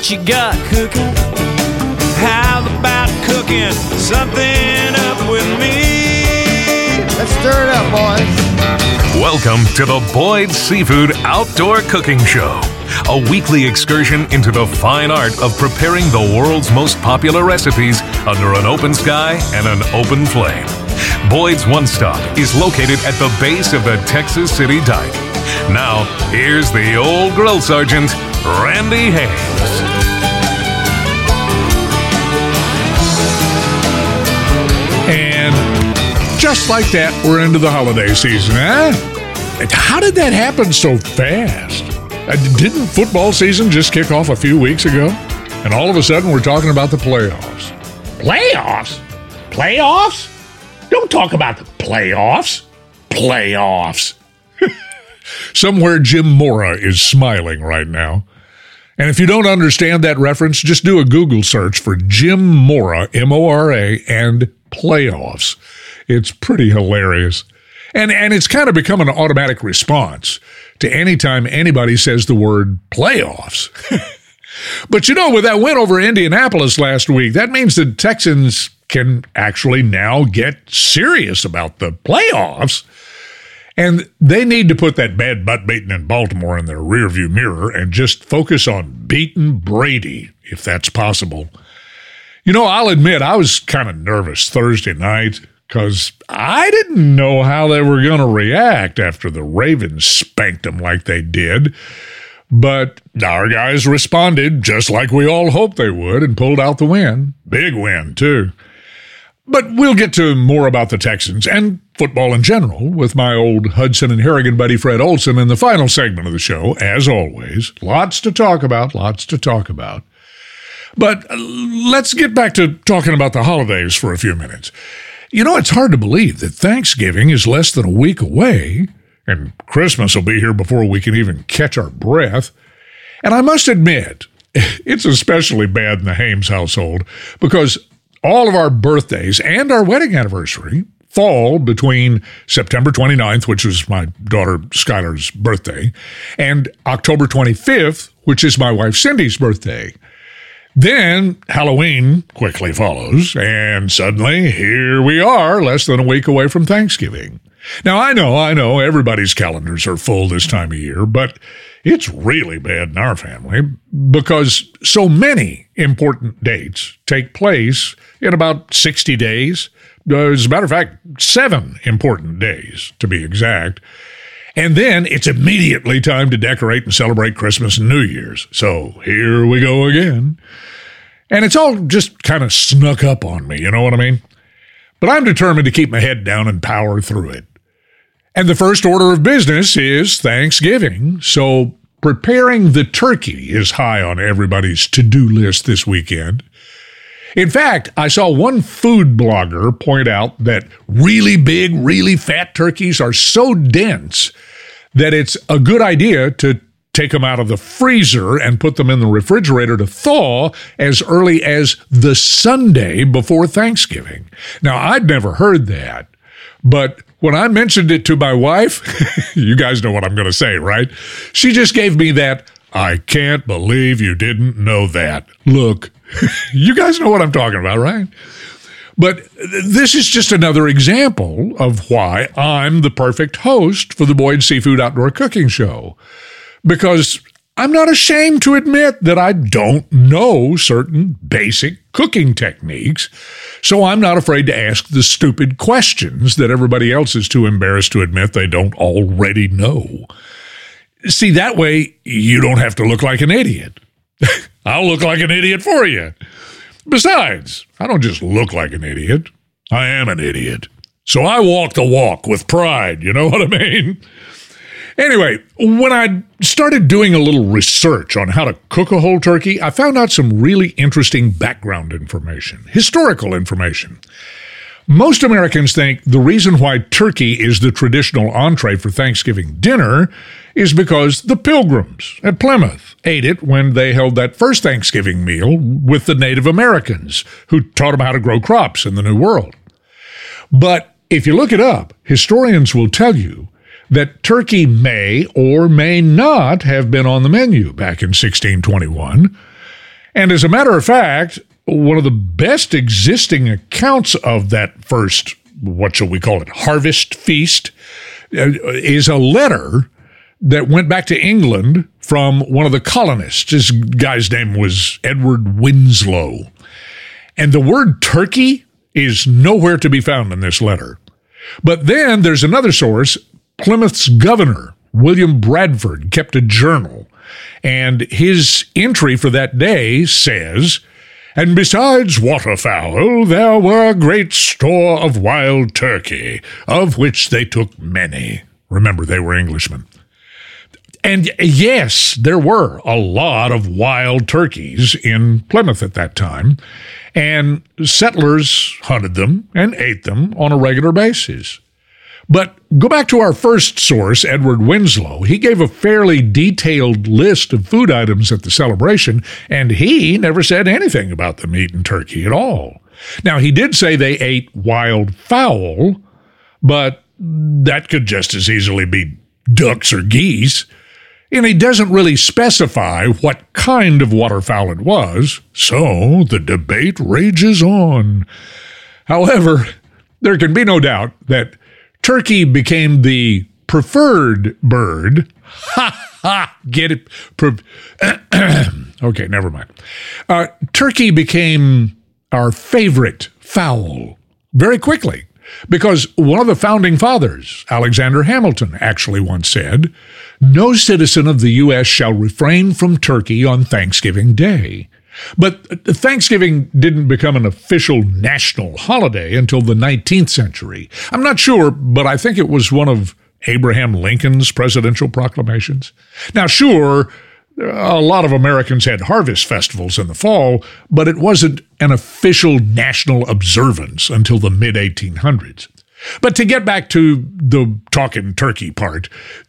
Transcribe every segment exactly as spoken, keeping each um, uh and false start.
what you got cooking? How about cooking something up with me? Let's stir it up, boys. Welcome to the Boyd's Seafood Outdoor Cooking Show, a weekly excursion into the fine art of preparing the world's most popular recipes under an open sky and an open flame. Boyd's One Stop is located at the base of the Texas City Dike. Now, here's the old grill sergeant, Randy Hayes. And just like that, we're into the holiday season, huh? How did that happen so fast? Uh, didn't football season just kick off a few weeks ago? And all of a sudden, we're talking about the playoffs. Playoffs? Playoffs? Don't talk about the playoffs. Playoffs. Somewhere Jim Mora is smiling right now. And if you don't understand that reference, just do a Google search for Jim Mora, M O R A, and playoffs. It's pretty hilarious. And and it's kind of become an automatic response to any time anybody says the word playoffs. But you know, with that win over Indianapolis last week, that means the Texans can actually now get serious about the playoffs. And they need to put that bad butt beating in Baltimore in their rearview mirror and just focus on beating Brady, if that's possible. You know, I'll admit I was kind of nervous Thursday night because I didn't know how they were going to react after the Ravens spanked them like they did. But our guys responded just like we all hoped they would and pulled out the win. Big win, too. But we'll get to more about the Texans and football in general with my old Hudson and Harrigan buddy Fred Olson in the final segment of the show, as always. Lots to talk about, lots to talk about. But let's get back to talking about the holidays for a few minutes. You know, it's hard to believe that Thanksgiving is less than a week away, and Christmas will be here before we can even catch our breath. And I must admit, it's especially bad in the Hames household because all of our birthdays and our wedding anniversary fall between September twenty-ninth, which was my daughter Skylar's birthday, and October twenty-fifth, which is my wife Cindy's birthday. Then Halloween quickly follows, and suddenly here we are, less than a week away from Thanksgiving. Now, I know, I know, everybody's calendars are full this time of year, but it's really bad in our family because so many important dates take place in about sixty days. As a matter of fact, seven important days, to be exact. And then it's immediately time to decorate and celebrate Christmas and New Year's. So here we go again. And it's all just kind of snuck up on me, you know what I mean? But I'm determined to keep my head down and power through it. And the first order of business is Thanksgiving. So preparing the turkey is high on everybody's to-do list this weekend. In fact, I saw one food blogger point out that really big, really fat turkeys are so dense that it's a good idea to take them out of the freezer and put them in the refrigerator to thaw as early as the Sunday before Thanksgiving. Now, I'd never heard that, but when I mentioned it to my wife, you guys know what I'm going to say, right? She just gave me that, I can't believe you didn't know that look. You guys know what I'm talking about, right? But this is just another example of why I'm the perfect host for the Boyd's Seafood Outdoor Cooking Show. Because I'm not ashamed to admit that I don't know certain basic cooking techniques, so I'm not afraid to ask the stupid questions that everybody else is too embarrassed to admit they don't already know. See, that way you don't have to look like an idiot. I'll look like an idiot for you. Besides, I don't just look like an idiot. I am an idiot. So I walk the walk with pride, you know what I mean? Anyway, when I started doing a little research on how to cook a whole turkey, I found out some really interesting background information, historical information. Most Americans think the reason why turkey is the traditional entree for Thanksgiving dinner is because the Pilgrims at Plymouth ate it when they held that first Thanksgiving meal with the Native Americans who taught them how to grow crops in the New World. But if you look it up, historians will tell you that turkey may or may not have been on the menu back in sixteen twenty-one. And as a matter of fact, one of the best existing accounts of that first, what shall we call it, harvest feast, uh, is a letter that went back to England from one of the colonists. This guy's name was Edward Winslow. And the word turkey is nowhere to be found in this letter. But then there's another source. Plymouth's governor, William Bradford, kept a journal. And his entry for that day says, "And besides waterfowl, there were great store of wild turkey, of which they took many." Remember, they were Englishmen. And yes, there were a lot of wild turkeys in Plymouth at that time, and settlers hunted them and ate them on a regular basis. But go back to our first source, Edward Winslow. He gave a fairly detailed list of food items at the celebration, and he never said anything about them eating turkey at all. Now, he did say they ate wild fowl, but that could just as easily be ducks or geese. And he doesn't really specify what kind of waterfowl it was, so the debate rages on. However, there can be no doubt that turkey became the preferred bird. Ha ha! Get it? Pre- okay, never mind. Uh, turkey became our favorite fowl very quickly because one of the founding fathers, Alexander Hamilton, actually once said, "No citizen of the U S shall refrain from turkey on Thanksgiving Day." But Thanksgiving didn't become an official national holiday until the nineteenth century. I'm not sure, but I think it was one of Abraham Lincoln's presidential proclamations. Now, sure, a lot of Americans had harvest festivals in the fall, but it wasn't an official national observance until the mid eighteen hundreds. But to get back to the talking turkey part,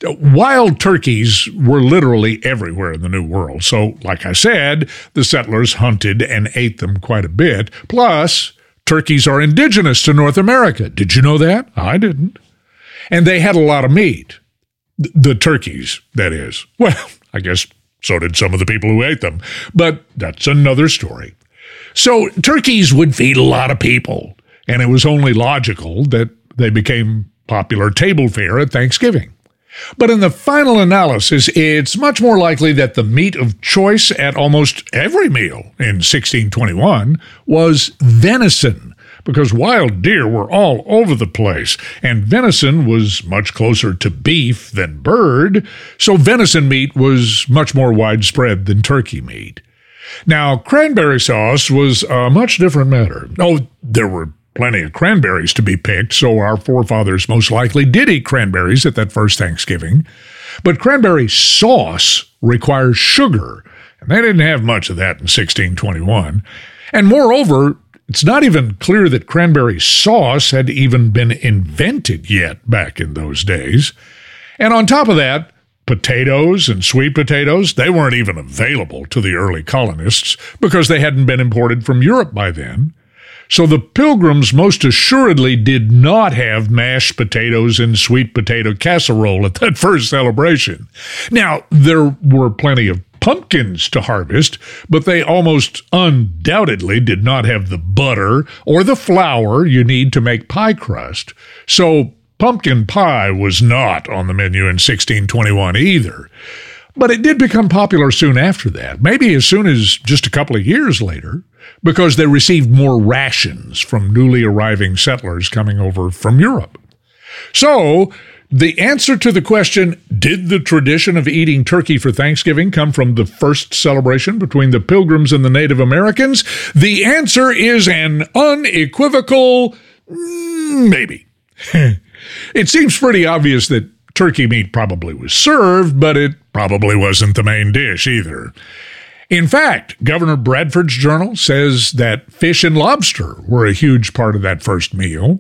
wild turkeys were literally everywhere in the New World. So, like I said, the settlers hunted and ate them quite a bit. Plus, turkeys are indigenous to North America. Did you know that? I didn't. And they had a lot of meat. The turkeys, that is. Well, I guess so did some of the people who ate them. But that's another story. So, turkeys would feed a lot of people. And it was only logical that they became popular table fare at Thanksgiving. But in the final analysis, it's much more likely that the meat of choice at almost every meal in sixteen twenty-one was venison, because wild deer were all over the place, and venison was much closer to beef than bird, so venison meat was much more widespread than turkey meat. Now, cranberry sauce was a much different matter. Oh, there were plenty of cranberries to be picked, so our forefathers most likely did eat cranberries at that first Thanksgiving. But cranberry sauce requires sugar, and they didn't have much of that in sixteen twenty-one. And moreover, it's not even clear that cranberry sauce had even been invented yet back in those days. And on top of that, potatoes and sweet potatoes, they weren't even available to the early colonists because they hadn't been imported from Europe by then. So the Pilgrims most assuredly did not have mashed potatoes and sweet potato casserole at that first celebration. Now, there were plenty of pumpkins to harvest, but they almost undoubtedly did not have the butter or the flour you need to make pie crust. So pumpkin pie was not on the menu in sixteen twenty-one either. But it did become popular soon after that, maybe as soon as just a couple of years later, because they received more rations from newly arriving settlers coming over from Europe. So, the answer to the question, did the tradition of eating turkey for Thanksgiving come from the first celebration between the Pilgrims and the Native Americans? The answer is an unequivocal maybe. It seems pretty obvious that turkey meat probably was served, but it probably wasn't the main dish either. In fact, Governor Bradford's journal says that fish and lobster were a huge part of that first meal.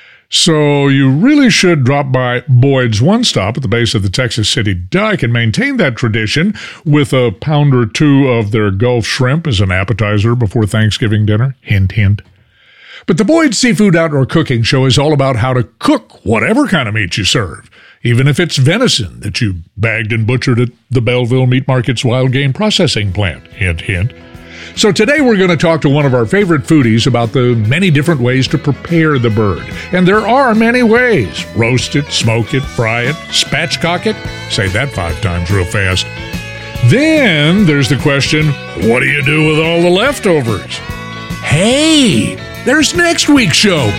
So you really should drop by Boyd's One Stop at the base of the Texas City Dike and maintain that tradition with a pound or two of their Gulf shrimp as an appetizer before Thanksgiving dinner. Hint, hint. But the Boyd Seafood Outdoor Cooking Show is all about how to cook whatever kind of meat you serve, even if it's venison that you bagged and butchered at the Belleville Meat Market's Wild Game Processing Plant. Hint, hint. So today we're going to talk to one of our favorite foodies about the many different ways to prepare the bird. And there are many ways. Roast it, smoke it, fry it, spatchcock it. Say that five times real fast. Then there's the question, what do you do with all the leftovers? Hey, there's next week's show.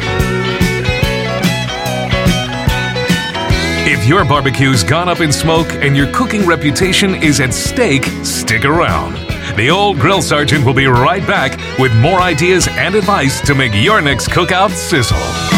If your barbecue's gone up in smoke and your cooking reputation is at stake, stick around. The Old Grill Sergeant will be right back with more ideas and advice to make your next cookout sizzle.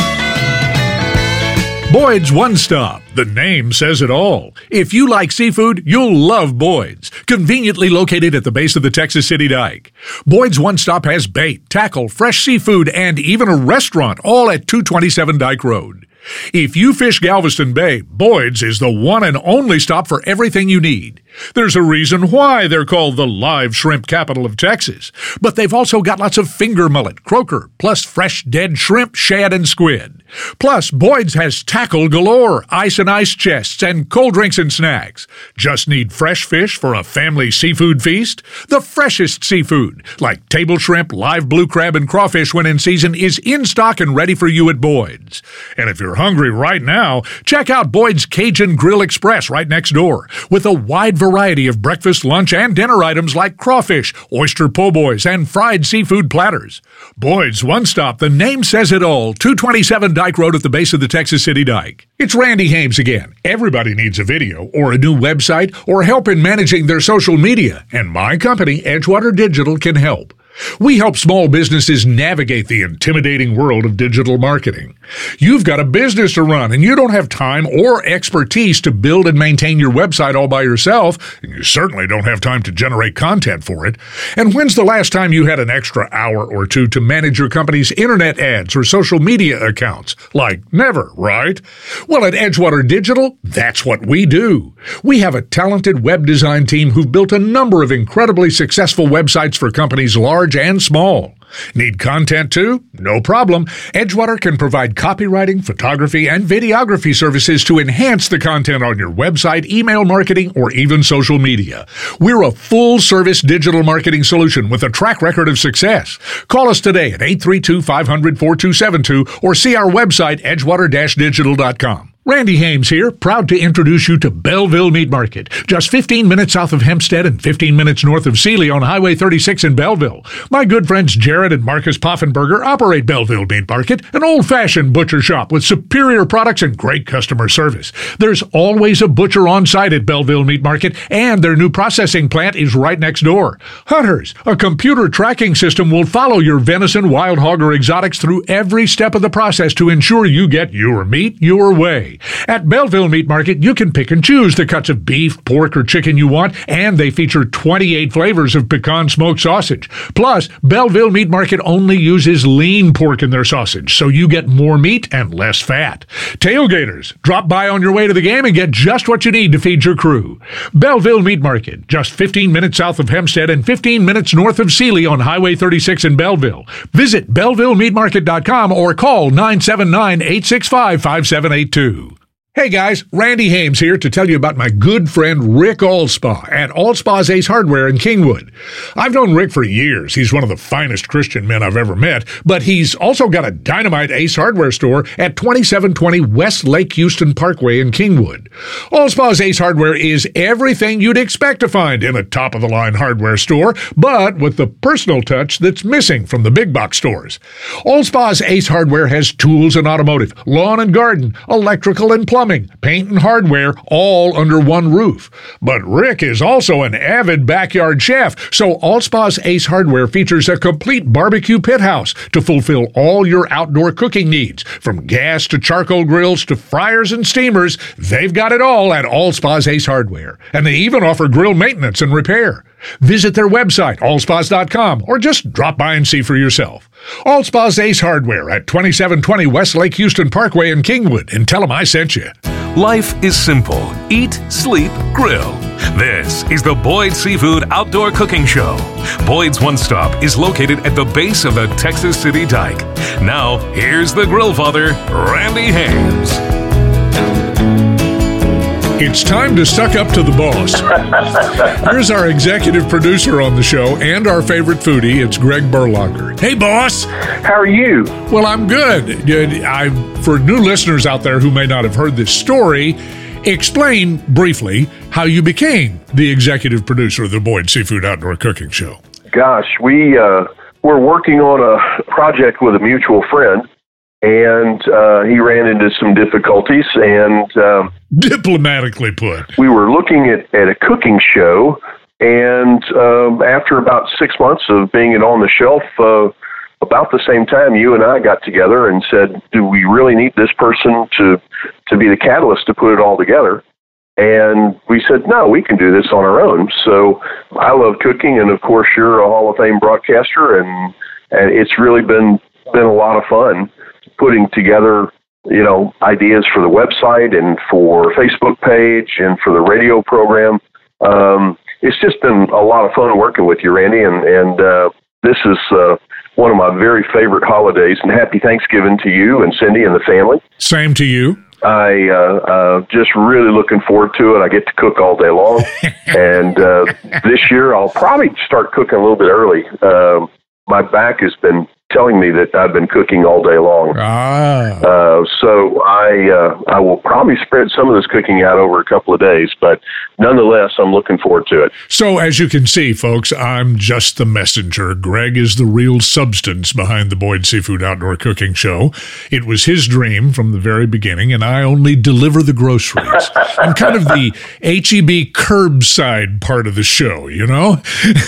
Boyd's One Stop. The name says it all. If you like seafood, you'll love Boyd's. Conveniently located at the base of the Texas City Dike. Boyd's One Stop has bait, tackle, fresh seafood, and even a restaurant, all at two twenty-seven Dike Road. If you fish Galveston Bay, Boyd's is the one and only stop for everything you need. There's a reason why they're called the live shrimp capital of Texas. But they've also got lots of finger mullet, croaker, plus fresh dead shrimp, shad, and squid. Plus, Boyd's has tackle galore, ice and ice chests, and cold drinks and snacks. Just need fresh fish for a family seafood feast? The freshest seafood, like table shrimp, live blue crab, and crawfish when in season, is in stock and ready for you at Boyd's. And if you're hungry right now, check out Boyd's Cajun Grill Express right next door, with a wide variety of breakfast, lunch, and dinner items like crawfish, oyster po' boys, and fried seafood platters. Boyd's One Stop, the name says it all, two twenty-seven Dike Road at the base of the Texas City Dike. It's Randy Hames again. Everybody needs a video, or a new website, or help in managing their social media, and my company, Edgewater Digital, can help. We help small businesses navigate the intimidating world of digital marketing. You've got a business to run, and you don't have time or expertise to build and maintain your website all by yourself, and you certainly don't have time to generate content for it. And when's the last time you had an extra hour or two to manage your company's internet ads or social media accounts? Like never, right? Well, at Edgewater Digital, that's what we do. We have a talented web design team who've built a number of incredibly successful websites for companies large and small. Need content too? No problem. Edgewater can provide copywriting, photography, and videography services to enhance the content on your website, email marketing, or even social media. We're a full-service digital marketing solution with a track record of success. Call us today at eight three two, five hundred, four two seven two or see our website, edgewater dash digital dot com. Randy Hames here, proud to introduce you to Belleville Meat Market, just fifteen minutes south of Hempstead and fifteen minutes north of Sealy on Highway thirty-six in Belleville. My good friends Jared and Marcus Poffenberger operate Belleville Meat Market, an old-fashioned butcher shop with superior products and great customer service. There's always a butcher on site at Belleville Meat Market, and their new processing plant is right next door. Hunters, a computer tracking system will follow your venison, wild hog, or exotics through every step of the process to ensure you get your meat your way. At Belleville Meat Market, you can pick and choose the cuts of beef, pork, or chicken you want, and they feature twenty-eight flavors of pecan smoked sausage. Plus, Belleville Meat Market only uses lean pork in their sausage, so you get more meat and less fat. Tailgaters, drop by on your way to the game and get just what you need to feed your crew. Belleville Meat Market, just fifteen minutes south of Hempstead and fifteen minutes north of Sealy on Highway thirty-six in Belleville. Visit belleville meat market dot com or call nine seven nine, eight six five, five seven eight two. Hey guys, Randy Hames here to tell you about my good friend Rick Allspaw at Allspaw's Ace Hardware in Kingwood. I've known Rick for years. He's one of the finest Christian men I've ever met, but he's also got a dynamite Ace Hardware store at twenty-seven twenty West Lake Houston Parkway in Kingwood. Allspaw's Ace Hardware is everything you'd expect to find in a top-of-the-line hardware store, but with the personal touch that's missing from the big box stores. Allspaw's Ace Hardware has tools and automotive, lawn and garden, electrical and plumbing, Plumbing, paint, and hardware, all under one roof. But Rick is also an avid backyard chef, so Allspaw's Ace Hardware features a complete barbecue pit house to fulfill all your outdoor cooking needs. From gas to charcoal grills to fryers and steamers, they've got it all at Allspaw's Ace Hardware. And they even offer grill maintenance and repair. Visit their website, allspas dot com, or just drop by and see for yourself. Allspaw's Ace Hardware at twenty-seven twenty West Lake Houston Parkway in Kingwood, and tell them I sent you. Life is simple. Eat, sleep, grill. This is the Boyd Seafood Outdoor Cooking Show. Boyd's One Stop is located at the base of the Texas City Dike. Now, here's the grill father, Randy Hames. It's time to suck up to the boss. Here's our executive producer on the show and our favorite foodie. It's Greg Berlacher. Hey, boss. How are you? Well, I'm good. I, for new listeners out there who may not have heard this story, explain briefly how you became the executive producer of the Boyd Seafood Outdoor Cooking Show. Gosh, we uh, were working on a project with a mutual friend, and uh, he ran into some difficulties, and um, diplomatically put, we were looking at, at a cooking show, and um, after about six months of being it on the shelf, uh, about the same time, you and I got together and said, do we really need this person to, to be the catalyst to put it all together? And we said, no, we can do this on our own. So I love cooking, and of course, you're a Hall of Fame broadcaster, and, and it's really been been a lot of fun putting together, you know, ideas for the website and for Facebook page and for the radio program. Um, it's just been a lot of fun working with you, Randy, and, and uh, this is uh, one of my very favorite holidays, and happy Thanksgiving to you and Cindy and the family. Same to you. I uh, uh, just really looking forward to it. I get to cook all day long, and uh, this year I'll probably start cooking a little bit early. Uh, my back has been telling me that I've been cooking all day long. Ah. Uh, so I uh, I will probably spread some of this cooking out over a couple of days, but nonetheless, I'm looking forward to it. So as you can see, folks, I'm just the messenger. Greg is the real substance behind the Boyd Seafood Outdoor Cooking Show. It was his dream from the very beginning, and I only deliver the groceries. I'm kind of the H E B curbside part of the show, you know?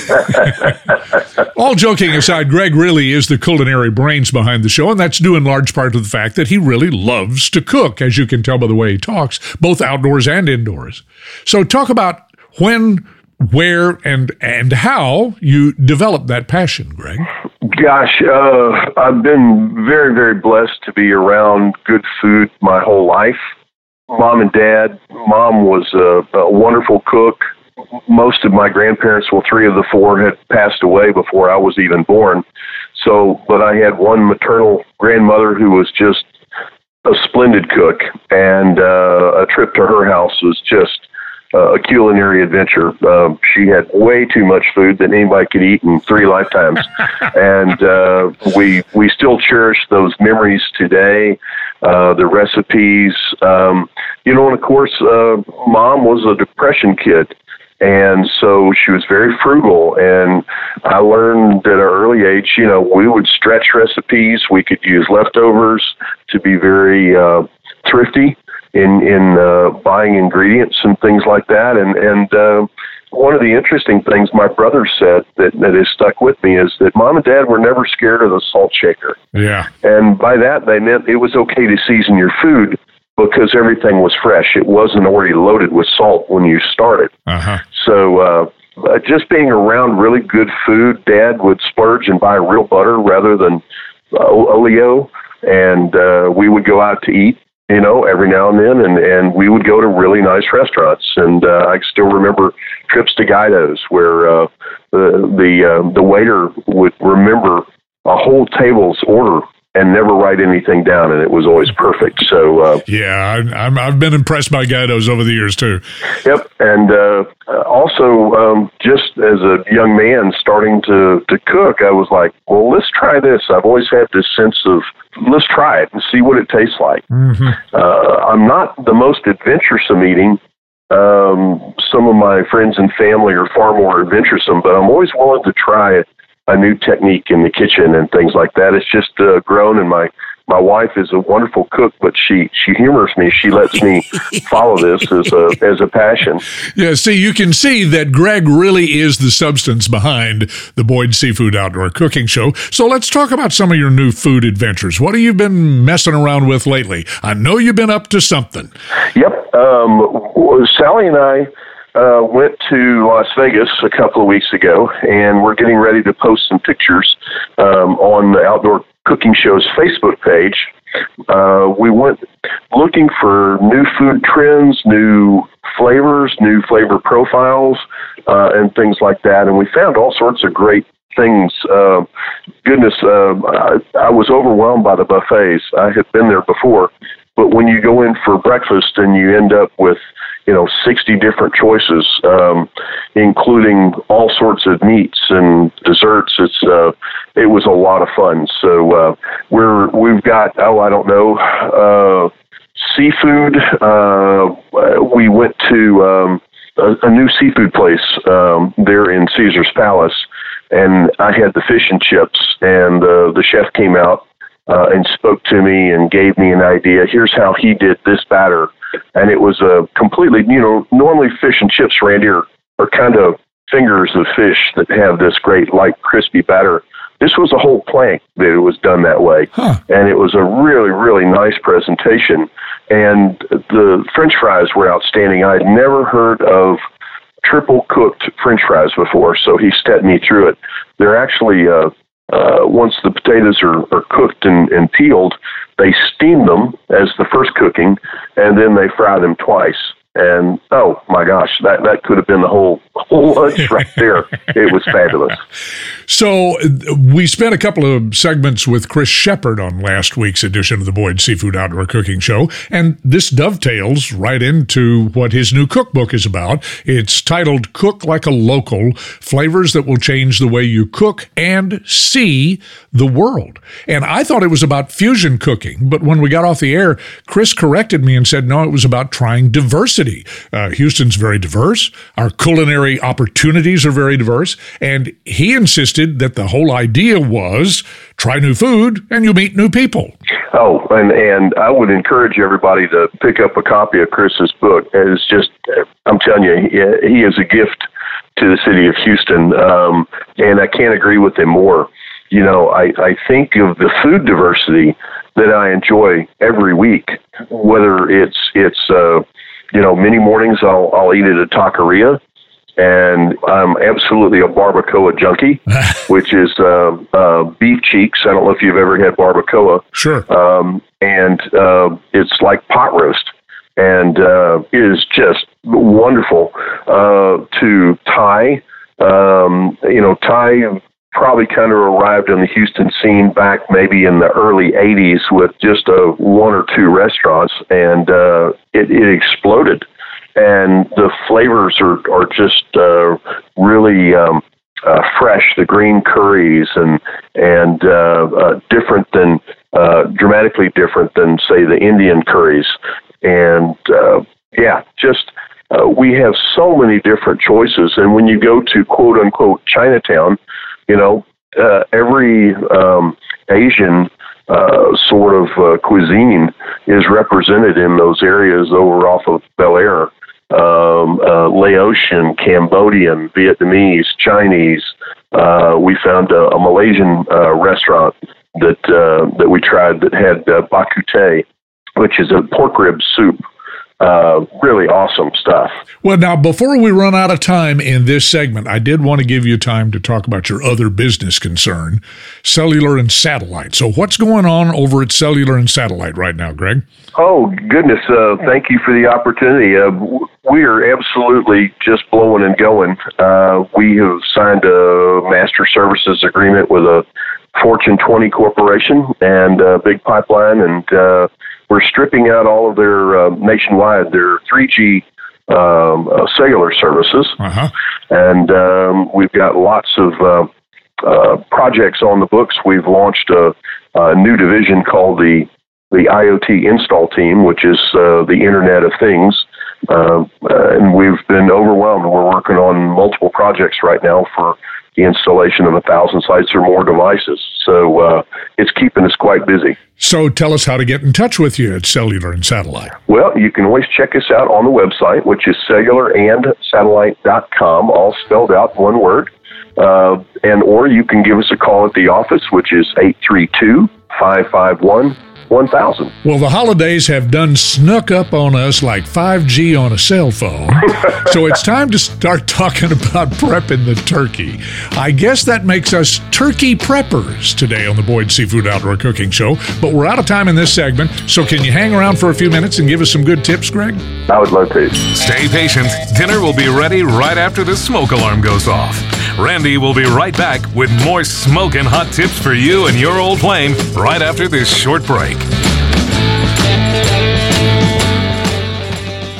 All joking aside, Greg really is the culinary brains behind the show, and that's due in large part to the fact that he really loves to cook, as you can tell by the way he talks, both outdoors and indoors. So talk about when, where, and and how you developed that passion, Greg. Gosh, uh, I've been very, very blessed to be around good food my whole life. Mom and Dad, Mom was a, a wonderful cook. Most of my grandparents, well, three of the four had passed away before I was even born. So, but I had one maternal grandmother who was just a splendid cook, and uh, a trip to her house was just uh, a culinary adventure. Uh, she had way too much food that anybody could eat in three lifetimes, and uh, we we still cherish those memories today. Uh, the recipes, um, you know, and of course, uh, Mom was a Depression kid. And so she was very frugal, and I learned at an early age, you know, we would stretch recipes. We could use leftovers to be very uh, thrifty in in uh, buying ingredients and things like that. And and uh, one of the interesting things my brother said that, that has stuck with me is that Mom and Dad were never scared of the salt shaker. Yeah. And by that, they meant it was okay to season your food, because everything was fresh. It wasn't already loaded with salt when you started. Uh-huh. So uh, uh, just being around really good food, Dad would splurge and buy real butter rather than uh, Oleo, and uh, we would go out to eat, you know, every now and then, and, and we would go to really nice restaurants. And uh, I still remember trips to Guido's where uh, the the, uh, the waiter would remember a whole table's order and never write anything down, and it was always perfect. So uh, yeah, I, I'm, I've been impressed by Guido's over the years too. Yep, and uh, also um, just as a young man starting to to cook, I was like, well, let's try this. I've always had this sense of let's try it and see what it tastes like. Mm-hmm. Uh, I'm not the most adventuresome eating. Um, some of my friends and family are far more adventuresome, but I'm always willing to try it. A new technique in the kitchen and things like that. It's just uh, grown, and my, my wife is a wonderful cook, but she, she humors me. She lets me follow this as a as a passion. Yeah, see, you can see that Greg really is the substance behind the Boyd Seafood Outdoor Cooking Show. So let's talk about some of your new food adventures. What have you been messing around with lately? I know you've been up to something. Yep. Um, Sally and I Uh, went to Las Vegas a couple of weeks ago, and we're getting ready to post some pictures um, on the Outdoor Cooking Show's Facebook page. Uh, we went looking for new food trends, new flavors, new flavor profiles, uh, and things like that, and we found all sorts of great things. Uh, goodness, uh, I, I was overwhelmed by the buffets. I had been there before, but when you go in for breakfast and you end up with you know, sixty different choices, um, including all sorts of meats and desserts. It's uh, it was a lot of fun. So uh, we're we've got oh I don't know uh, seafood. Uh, we went to um, a, a new seafood place um, there in Caesar's Palace, and I had the fish and chips, and uh, the chef came out uh, and spoke to me and gave me an idea. Here's how he did this batter. And it was a completely, you know, normally fish and chips, Randy, are, are kind of fingers of fish that have this great light, crispy batter. This was a whole plank that it was done that way. Huh. And it was a really, really nice presentation. And the French fries were outstanding. I'd never heard of triple cooked French fries before, so he stepped me through it. They're actually, uh, uh, once the potatoes are, are cooked and, and peeled, they steam them as the first cooking, and then they fry them twice. And, oh, my gosh, that, that could have been the whole, whole lunch right there. It was fabulous. So we spent a couple of segments with Chris Shepard on last week's edition of the Boyd Seafood Outdoor Cooking Show, and this dovetails right into what his new cookbook is about. It's titled Cook Like a Local, Flavors That Will Change the Way You Cook and See the World. And I thought it was about fusion cooking, but when we got off the air, Chris corrected me and said, no, it was about trying diversity. Uh, Houston's very diverse. Our culinary opportunities are very diverse. And he insisted that the whole idea was try new food and you meet new people. Oh, and, and I would encourage everybody to pick up a copy of Chris's book. It's just, I'm telling you, he, he is a gift to the city of Houston. Um, and I can't agree with him more. You know, I, I think of the food diversity that I enjoy every week, whether it's, it's, uh, you know, many mornings I'll, I'll eat at a taqueria, and I'm absolutely a barbacoa junkie, which is uh, uh, beef cheeks. I don't know if you've ever had barbacoa. Sure. Um, and uh, it's like pot roast, and uh, it is just wonderful. Uh, to Thai, um, you know, Thai probably kind of arrived on the Houston scene back maybe in the early eighties with just a one or two restaurants, and uh, it, it exploded. And the flavors are, are just uh, really um, uh, fresh, the green curries, and and uh, uh, different than, uh, dramatically different than, say, the Indian curries. And, uh, yeah, just uh, we have so many different choices. And when you go to quote-unquote Chinatown, you know, uh, every um, Asian uh, sort of uh, cuisine is represented in those areas over off of Bel Air. Um, uh, Laotian, Cambodian, Vietnamese, Chinese. Uh, we found a, a Malaysian uh, restaurant that uh, that we tried that had uh, bak kut teh, which is a pork rib soup. Uh, really awesome stuff. Well, now, before we run out of time in this segment, I did want to give you time to talk about your other business concern, Cellular and Satellite. So what's going on over at Cellular and Satellite right now, Greg? Oh, goodness. Uh, thank you for the opportunity. Uh, we are absolutely just blowing and going. Uh, we have signed a master services agreement with a Fortune twenty corporation and a big pipeline, and uh, we're stripping out all of their uh, nationwide, their three G um, uh, cellular services. Uh-huh. And um, we've got lots of uh, uh, projects on the books. We've launched a, a new division called the, the IoT Install Team, which is uh, the Internet of Things. Uh, and we've been overwhelmed. We're working on multiple projects right now for the installation of a thousand sites or more devices. So uh, it's keeping us quite busy. So tell us how to get in touch with you at Cellular and Satellite. Well, you can always check us out on the website, which is cellular and satellite dot com, all spelled out one word. Uh, and or you can give us a call at the office, which is eight three two, five five one, one thousand. Well, the holidays have done snuck up on us like five G on a cell phone. So it's time to start talking about prepping the turkey. I guess that makes us turkey preppers today on the Boyd Seafood Outdoor Cooking Show. But we're out of time in this segment, so can you hang around for a few minutes and give us some good tips, Greg? I would love to. Stay patient. Dinner will be ready right after the smoke alarm goes off. Randy will be right back with more smoking hot tips for you and your old flame right after this short break.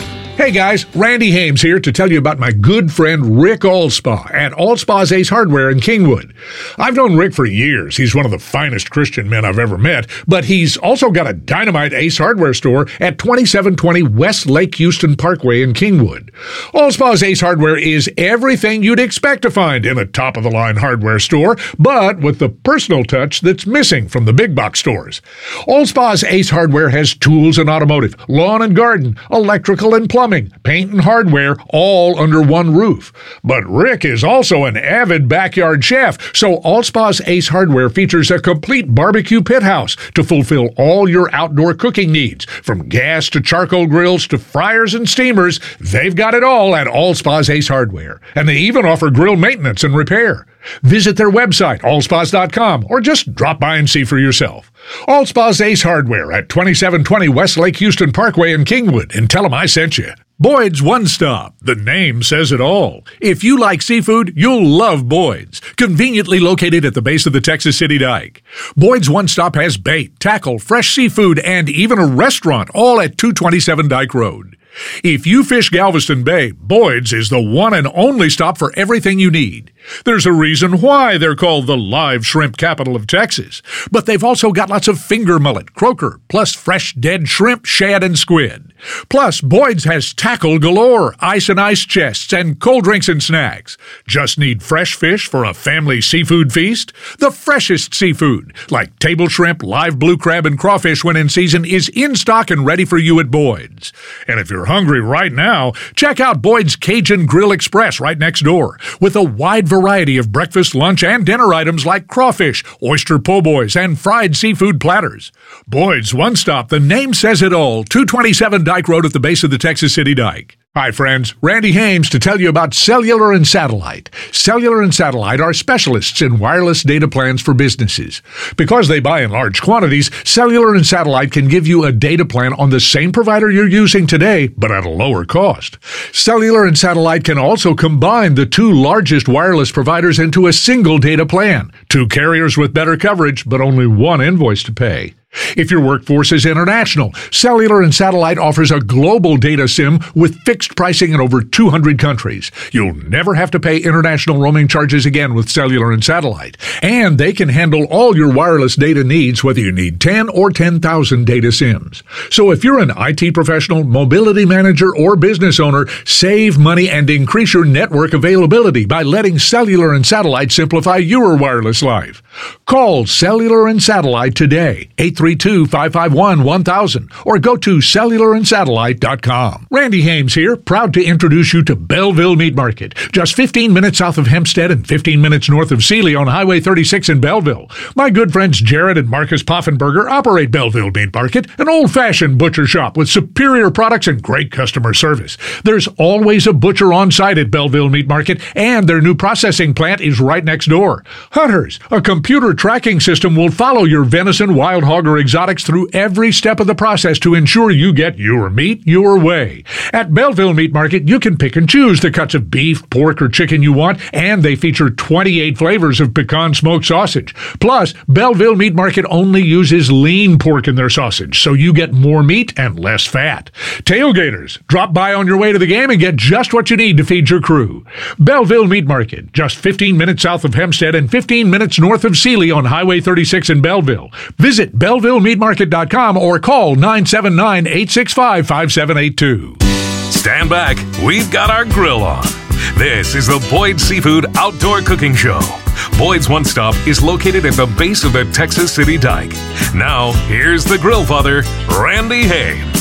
Hey guys, Randy Hames here to tell you about my good friend Rick Allspaw at Allspaw's Ace Hardware in Kingwood. I've known Rick for years. He's one of the finest Christian men I've ever met, but he's also got a dynamite Ace Hardware store at twenty-seven twenty West Lake Houston Parkway in Kingwood. Allspaw's Ace Hardware is everything you'd expect to find in a top-of-the-line hardware store, but with the personal touch that's missing from the big box stores. Allspaw's Ace Hardware has tools and automotive, lawn and garden, electrical and plumbing, paint and hardware, all under one roof. But Rick is also an avid backyard chef, so Allspaw's Ace Hardware features a complete barbecue pit house to fulfill all your outdoor cooking needs. From gas to charcoal grills to fryers and steamers, they've got it all at Allspaw's Ace Hardware. And they even offer grill maintenance and repair. Visit their website, allspas dot com, or just drop by and see for yourself. Allspaw's Ace Hardware at twenty-seven twenty West Lake Houston Parkway in Kingwood, and tell them I sent you. Boyd's One Stop. The name says it all. If you like seafood, you'll love Boyd's. Conveniently located at the base of the Texas City Dike. Boyd's One Stop has bait, tackle, fresh seafood, and even a restaurant, all at two twenty-seven Dike Road. If you fish Galveston Bay, Boyd's is the one and only stop for everything you need. There's a reason why they're called the live shrimp capital of Texas. But they've also got lots of finger mullet, croaker, plus fresh dead shrimp, shad, and squid. Plus, Boyd's has tackle galore, ice and ice chests, and cold drinks and snacks. Just need fresh fish for a family seafood feast? The freshest seafood, like table shrimp, live blue crab, and crawfish when in season, is in stock and ready for you at Boyd's. And if you're hungry right now, check out Boyd's Cajun Grill Express right next door, with a wide variety of breakfast, lunch, and dinner items like crawfish, oyster po' boys, and fried seafood platters. Boyd's One Stop, the name says it all, two twenty-seven Dike Road at the base of the Texas City Dike. Hi friends, Randy Hames to tell you about Cellular and Satellite. Cellular and Satellite are specialists in wireless data plans for businesses. Because they buy in large quantities, Cellular and Satellite can give you a data plan on the same provider you're using today, but at a lower cost. Cellular and Satellite can also combine the two largest wireless providers into a single data plan. Two carriers with better coverage, but only one invoice to pay. If your workforce is international, Cellular and Satellite offers a global data SIM with fixed pricing in over two hundred countries. You'll never have to pay international roaming charges again with Cellular and Satellite. And they can handle all your wireless data needs, whether you need ten or ten thousand data SIMs. So if you're an I T professional, mobility manager, or business owner, save money and increase your network availability by letting Cellular and Satellite simplify your wireless life. Call Cellular and Satellite today, eight three two, five five one, one thousand, or go to cellular and satellite dot com. Randy Hames here, proud to introduce you to Belleville Meat Market, just fifteen minutes south of Hempstead and fifteen minutes north of Sealy on Highway thirty-six in Belleville. My good friends Jared and Marcus Poffenberger operate Belleville Meat Market, an old-fashioned butcher shop with superior products and great customer service. There's always a butcher on site at Belleville Meat Market, and their new processing plant is right next door. Hunters, a computer tracking system will follow your venison, wild hog, or exotics through every step of the process to ensure you get your meat your way. At Belleville Meat Market, you can pick and choose the cuts of beef, pork, or chicken you want, and they feature twenty-eight flavors of pecan smoked sausage. Plus, Belleville Meat Market only uses lean pork in their sausage, so you get more meat and less fat. Tailgaters, drop by on your way to the game and get just what you need to feed your crew. Belleville Meat Market, just fifteen minutes south of Hempstead and fifteen minutes north of Sealy on Highway thirty-six in Belleville. Visit belleville meat market dot com or call nine seven nine, eight six five, five seven eight two. Stand back, we've got our grill on. This is the Boyd's Seafood Outdoor Cooking Show. Boyd's One Stop is located at the base of the Texas City Dike. Now, here's the grill father, Randy Hames.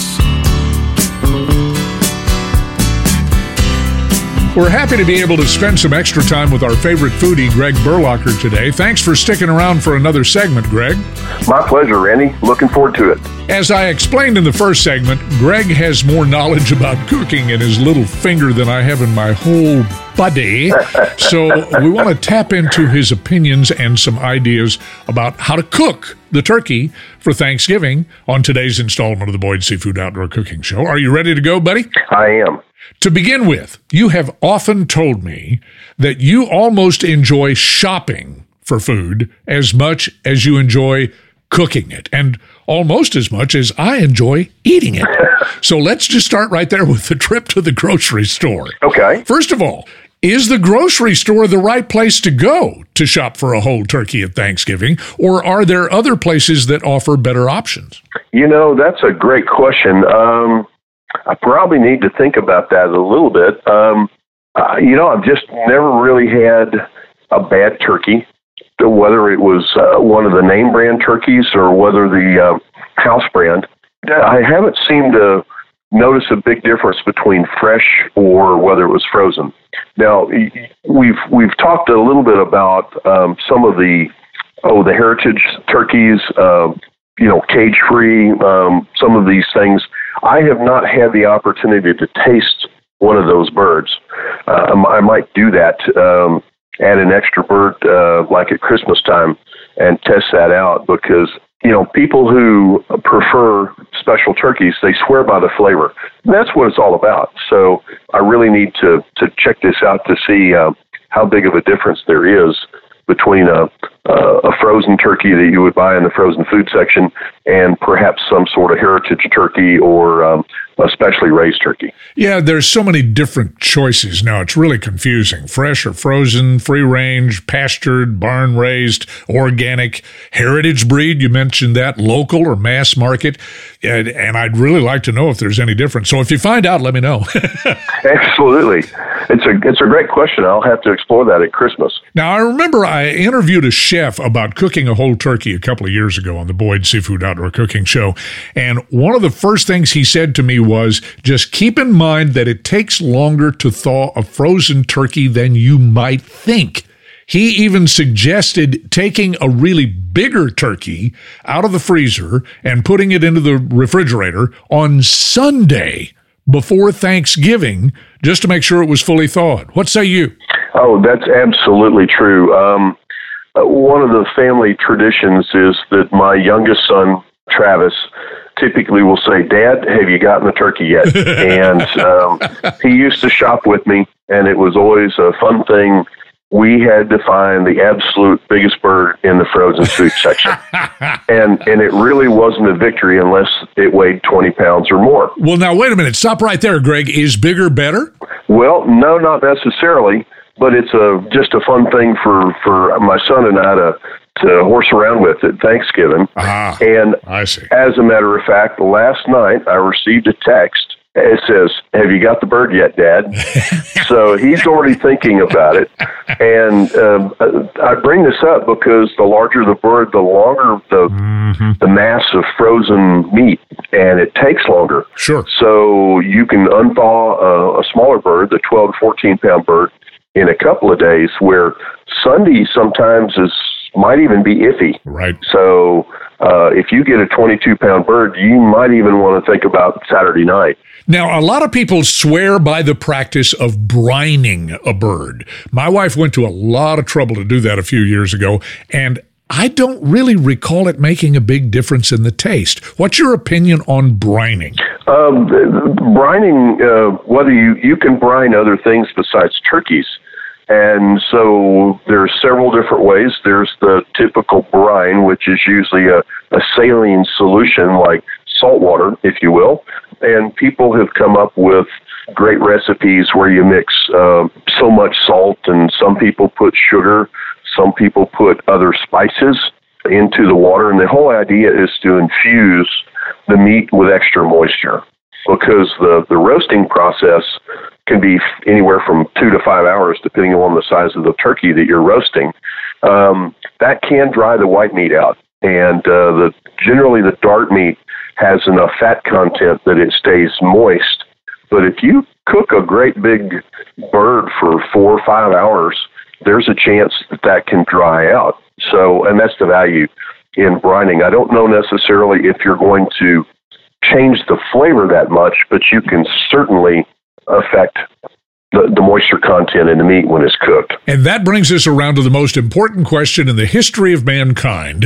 We're happy to be able to spend some extra time with our favorite foodie, Greg Berlacher, today. Thanks for sticking around for another segment, Greg. My pleasure, Randy. Looking forward to it. As I explained in the first segment, Greg has more knowledge about cooking in his little finger than I have in my whole body. So we want to tap into his opinions and some ideas about how to cook the turkey for Thanksgiving on today's installment of the Boyd's Seafood Outdoor Cooking Show. Are you ready to go, buddy? I am. To begin with, you have often told me that you almost enjoy shopping for food as much as you enjoy cooking it, and almost as much as I enjoy eating it. So let's just start right there with the trip to the grocery store. Okay. First of all, is the grocery store the right place to go to shop for a whole turkey at Thanksgiving, or are there other places that offer better options? You know, that's a great question. Um, I probably need to think about that a little bit. Um, uh, you know, I've just never really had a bad turkey, whether it was uh, one of the name brand turkeys or whether the uh, house brand. I haven't seemed to notice a big difference between fresh or whether it was frozen. Now, we've we've talked a little bit about um, some of the oh the heritage turkeys, uh, you know, cage free. Um, some of these things, I have not had the opportunity to taste one of those birds. Uh, I might do that. Um, add an extra bird uh, like at Christmas time and test that out, because you know, people who prefer special turkeys, they swear by the flavor. And that's what it's all about. So I really need to, to check this out to see uh, how big of a difference there is between a, uh, a frozen turkey that you would buy in the frozen food section and perhaps some sort of heritage turkey or um, a specially raised turkey. Yeah, there's so many different choices now. It's really confusing. Fresh or frozen, free range, pastured, barn raised, organic, heritage breed. You mentioned that, local or mass market. And, and I'd really like to know if there's any difference. So if you find out, let me know. Absolutely. It's a, it's a great question. I'll have to explore that at Christmas. Now, I remember I interviewed a chef about cooking a whole turkey a couple of years ago on the Boyd Seafood Outdoor Cooking Show. And one of the first things he said to me was, just keep in mind that it takes longer to thaw a frozen turkey than you might think. He even suggested taking a really bigger turkey out of the freezer and putting it into the refrigerator on Sunday before Thanksgiving, just to make sure it was fully thawed. What say you? Oh, that's absolutely true. Um, uh, one of the family traditions is that my youngest son, Travis, typically will say, "Dad, have you gotten the turkey yet?" And um, he used to shop with me, and it was always a fun thing. We had to find the absolute biggest bird in the frozen food section. And and it really wasn't a victory unless it weighed twenty pounds or more. Well, now, wait a minute. Stop right there, Greg. Is bigger better? Well, no, not necessarily, but it's a just a fun thing for, for my son and I to, to horse around with at Thanksgiving. Ah, and I see. As a matter of fact, last night I received a text. It says, "Have you got the bird yet, Dad?" So he's already thinking about it. And um, I bring this up because the larger the bird, the longer the mm-hmm. the mass of frozen meat, and it takes longer. Sure. So you can unthaw a, a smaller bird, the twelve to fourteen pound bird, in a couple of days, where Sunday sometimes is might even be iffy. Right. So uh, if you get a twenty-two pound bird, you might even want to think about Saturday night. Now, a lot of people swear by the practice of brining a bird. My wife went to a lot of trouble to do that a few years ago, and I don't really recall it making a big difference in the taste. What's your opinion on brining? Um, brining, uh, whether you, you can brine other things besides turkeys. And so there's several different ways. There's the typical brine, which is usually a, a saline solution like salt water, if you will. And people have come up with great recipes where you mix uh, so much salt, and some people put sugar, some people put other spices into the water. And the whole idea is to infuse the meat with extra moisture, because the, the roasting process can be anywhere from two to five hours, depending on the size of the turkey that you're roasting. Um, that can dry the white meat out. And uh, the generally the dark meat has enough fat content that it stays moist. But if you cook a great big bird for four or five hours, there's a chance that that can dry out. So, and that's the value in brining. I don't know necessarily if you're going to change the flavor that much, but you can certainly affect the, the moisture content in the meat when it's cooked. And that brings us around to the most important question in the history of mankind,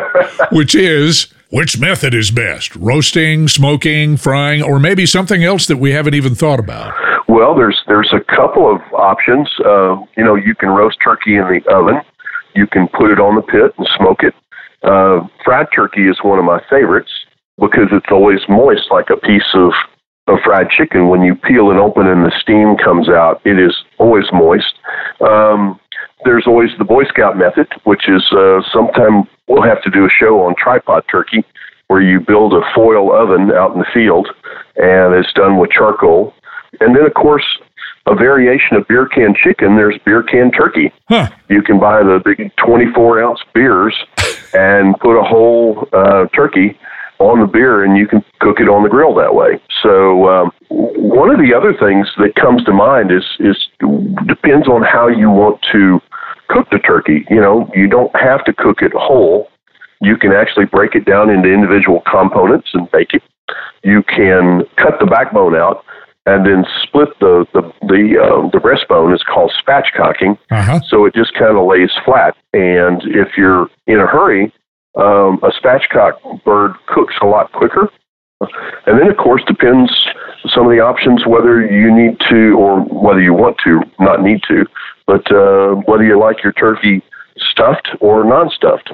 which is, which method is best? Roasting, smoking, frying, or maybe something else that we haven't even thought about? Well, there's there's a couple of options. Uh, you know, you can roast turkey in the oven. You can put it on the pit and smoke it. Uh, fried turkey is one of my favorites because it's always moist like a piece of, of fried chicken. When you peel it open and the steam comes out, it is always moist. Um, there's always the Boy Scout method, which is uh, sometime we'll have to do a show on tripod turkey where you build a foil oven out in the field, and it's done with charcoal. And then, of course, a variation of beer can chicken, there's beer can turkey. Huh. You can buy the big twenty-four ounce beers and put a whole uh, turkey on the beer, and you can cook it on the grill that way. So um, one of the other things that comes to mind is, is depends on how you want to cook the turkey. You know, you don't have to cook it whole. You can actually break it down into individual components and bake it. You can cut the backbone out and then split the the the, uh, the breastbone. Is called spatchcocking. Uh-huh. So it just kind of lays flat. And if you're in a hurry, um, a spatchcock bird cooks a lot quicker. And then, of course, depends some of the options whether you need to or whether you want to, not need to, but uh, whether you like your turkey stuffed or non-stuffed.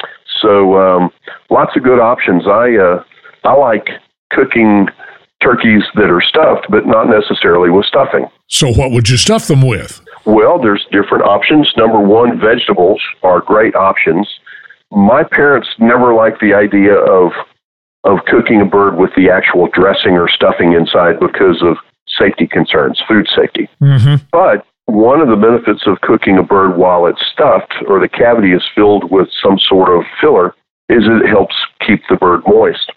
So um, lots of good options. I uh, I like cooking turkeys that are stuffed, but not necessarily with stuffing. So what would you stuff them with? Well, there's different options. Number one, vegetables are great options. My parents never liked the idea of of cooking a bird with the actual dressing or stuffing inside because of safety concerns, food safety. Mm-hmm. But one of the benefits of cooking a bird while it's stuffed or the cavity is filled with some sort of filler is it helps keep the bird moist.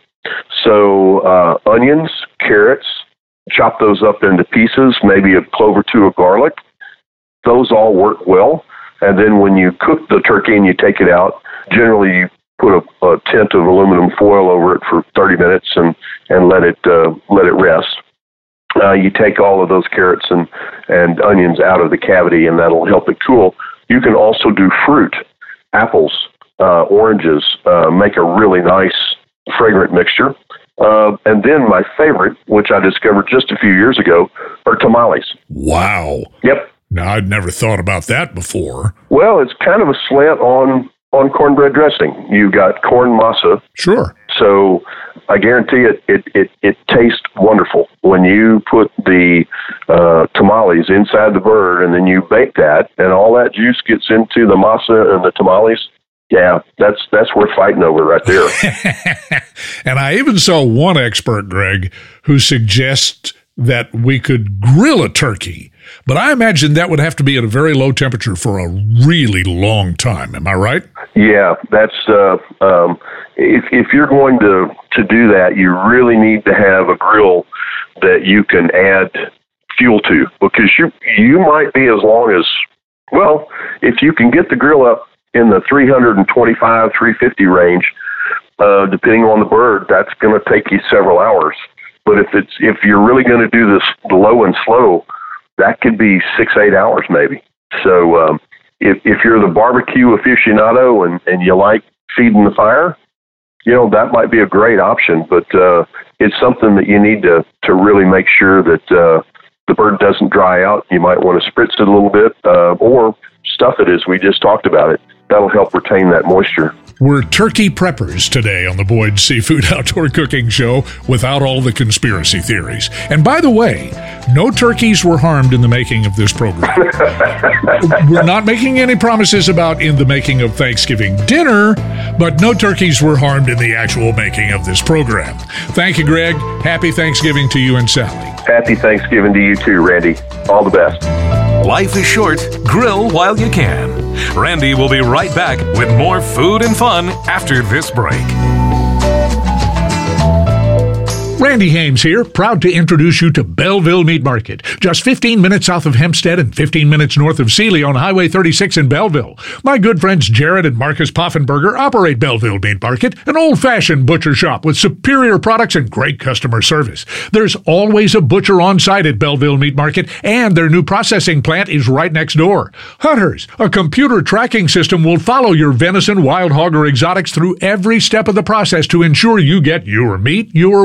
So uh, onions, carrots, chop those up into pieces, maybe a clove or two of garlic. Those all work well. And then when you cook the turkey and you take it out, generally you put a, a tint of aluminum foil over it for thirty minutes and, and let it uh, let it rest. Uh, you take all of those carrots and, and onions out of the cavity, and that'll help it cool. You can also do fruit, apples, uh, oranges, uh, make a really nice fragrant mixture. Uh, and then my favorite, which I discovered just a few years ago, are tamales. Wow. Yep. Now, I'd never thought about that before. Well, it's kind of a slant on, on cornbread dressing. You've got corn masa. Sure. So I guarantee it, it, it, it tastes wonderful. When you put the uh, tamales inside the bird and then you bake that and all that juice gets into the masa and the tamales, yeah, that's that's worth fighting over right there. And I even saw one expert, Greg, who suggests that we could grill a turkey. But I imagine that would have to be at a very low temperature for a really long time. Am I right? Yeah, that's uh, um, if if you're going to, to do that, you really need to have a grill that you can add fuel to, because you you might be as long as, well, if you can get the grill up in the three twenty-five, three fifty range, uh, depending on the bird, that's going to take you several hours. But if it's if you're really going to do this low and slow, that could be six, eight hours maybe. So um, if if you're the barbecue aficionado and, and you like feeding the fire, you know, that might be a great option. But uh, it's something that you need to, to really make sure that uh, the bird doesn't dry out. You might want to spritz it a little bit uh, or stuff it as we just talked about it. That'll help retain that moisture. We're turkey preppers today on the Boyd Seafood Outdoor Cooking Show without all the conspiracy theories. And by the way, no turkeys were harmed in the making of this program. We're not making any promises about in the making of Thanksgiving dinner, but no turkeys were harmed in the actual making of this program. Thank you, Greg. Happy Thanksgiving to you and Sally. Happy Thanksgiving to you too, Randy. All the best. Life is short. Grill while you can. Randy will be right back with more food and fun after this break. Randy Hames here, proud to introduce you to Belleville Meat Market. Just fifteen minutes south of Hempstead and fifteen minutes north of Sealy on Highway thirty-six in Belleville. My good friends Jared and Marcus Poffenberger operate Belleville Meat Market, an old-fashioned butcher shop with superior products and great customer service. There's always a butcher on site at Belleville Meat Market, and their new processing plant is right next door. Hunters, a computer tracking system will follow your venison, wild hog, or exotics through every step of the process to ensure you get your meat your way.